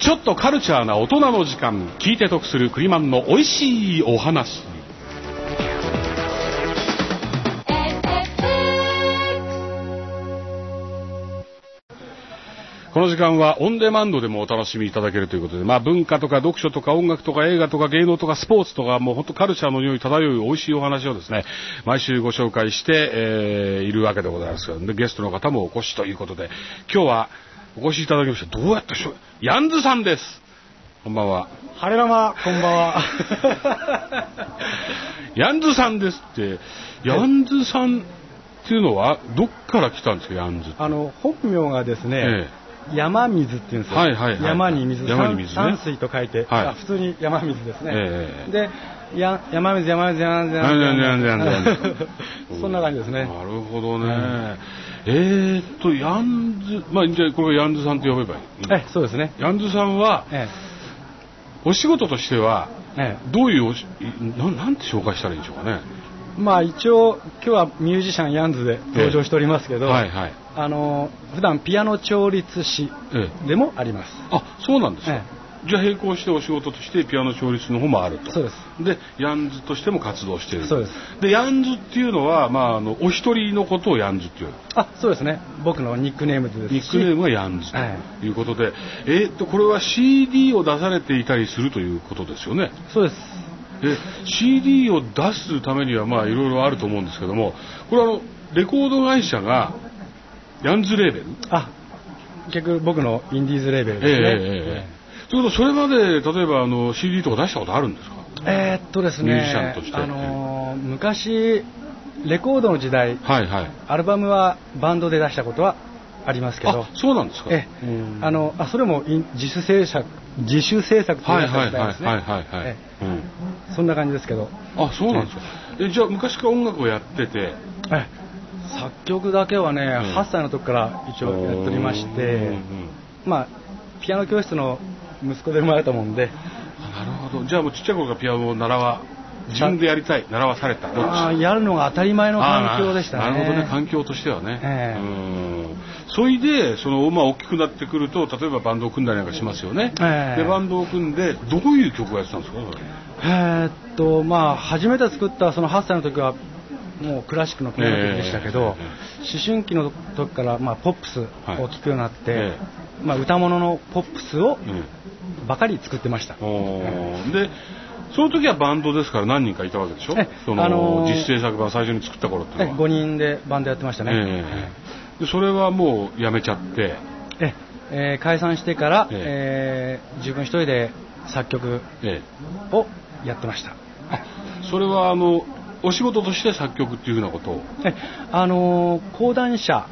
ちょっとカルチャーな大人の時間、聞いて得するクリマンの美味しいお話。この時間はオンデマンドでもお楽しみいただけるということで、文化とか読書とか音楽とか映画とか芸能とかスポーツとか、もう本当カルチャーの匂い漂う美味しいお話をですね、毎週ご紹介して、いるわけでございますで、ゲストの方もお越しということで、今日はお越しいただきました。どうやってヤンズさんです。こんばんは。 晴れ生、こんばんは。 ヤンズさんですって、ヤンズさんっていうのはどっから来たんですか、ヤンズって。 本名がですね、山水っていうんですよ。山に水、山水と書いて、普通に山水ですね。で、山水そんな感じですね。 なるほどね。ヤンズ、じゃあこれはヤンズさんと呼べばいい。 そうですね。 ヤンズさんは、お仕事としては、どういうなんて紹介したらいいんでしょうかね。 一応今日はミュージシャンヤンズで登場しておりますけど、普段ピアノ調律師でもあります。 そうなんですか。じゃあ並行してお仕事としてピアノ調律の方もあると。 そうです。 でヤンズとしても活動している。 そうです。 でヤンズっていうのはお一人のことをヤンズっていう。 そうですね。僕のニックネームですし。 ニックネームはヤンズということで、これは CD を出されていたりするということですよね。 そうです。 CD を出すためにはいろいろあると思うんですけども、これはレコード会社がヤンズレーベル。 結局僕のインディーズレーベルですね。 ということ、それまで例えばCD とか出したことあるんですか。 ですね、 ミュージシャンとして。 昔レコードの時代、アルバムはバンドで出したことはありますけど。 そうなんですか。 それも自主制作というやつですね。そんな感じですけど。 そうなんですか。じゃあ昔から音楽をやってて。 作曲だけはね、8歳の時から一応やっておりまして、ピアノ教室の息子で生まれたもんで。 なるほど。じゃあもうちっちゃい頃からピアノを自分でやりたい、習わされた。 やるのが当たり前の環境でしたね。 なるほどね、環境としてはね。それで大きくなってくると、例えばバンドを組んだりなんかしますよね。でバンドを組んでどういう曲をやってたんですか。 初めて作ったその8歳の時はもうクラシックのピアノ曲でしたけど、思春期の時からポップスを聴くようになって、歌物のポップスをばかり作ってました。 でその時はバンドですから何人かいたわけでしょ。実製作版最初に作った頃っていうのは 5人でバンドやってましたね。 でそれはもうやめちゃって、 解散してから、自分一人で作曲をやってました。 それはお仕事として作曲っていうふうなことを。 講談社、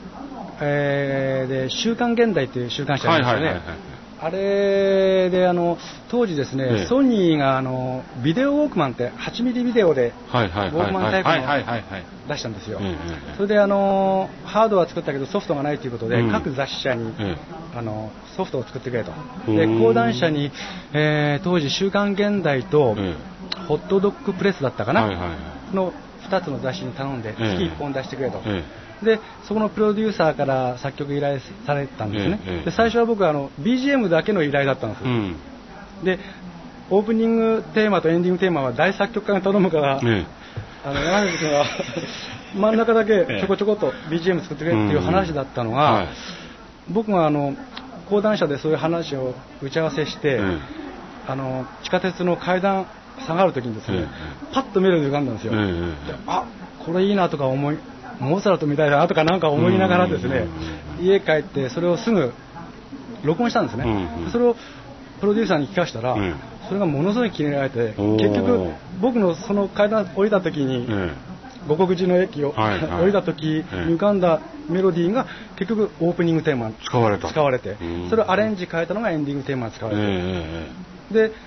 で週刊現代という週刊誌ありますよね。あれで当時ですね、ソニーがビデオウォークマンって8ミリビデオでウォークマンタイプの出したんですよ。それでハードは作ったけどソフトがないということで、各雑誌社にソフトを作ってくれと。で講談社に、当時週刊現代とホットドッグプレスだったかな、の2つの雑誌に頼んで月1本出してくれと。でそこのプロデューサーから作曲依頼されたんですね。で最初は僕はBGM だけの依頼だったんです。でオープニングテーマとエンディングテーマは大作曲家に頼むから、山口君は真ん中だけちょこちょこと BGM 作ってくれっていう話だったのが、僕が講談社でそういう話を打ち合わせして、地下鉄の階段下がるときにですね、パッとメロディー浮かんだんですよ。これいいなとかモーツァルトみたいだなとかなんか思いながらですね、家帰ってそれをすぐ録音したんですね。それをプロデューサーに聞かせたら、それがものすごい気に入られて、結局僕のその階段降りた時に、五国寺の駅を降りた時に浮かんだメロディーが結局オープニングテーマに使われて、それをアレンジ変えたのがエンディングテーマに使われて、で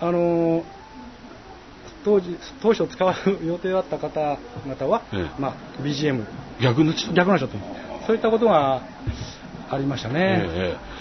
当初使う予定だった方々は、BGM 逆になっちゃった。そういったことがありましたね。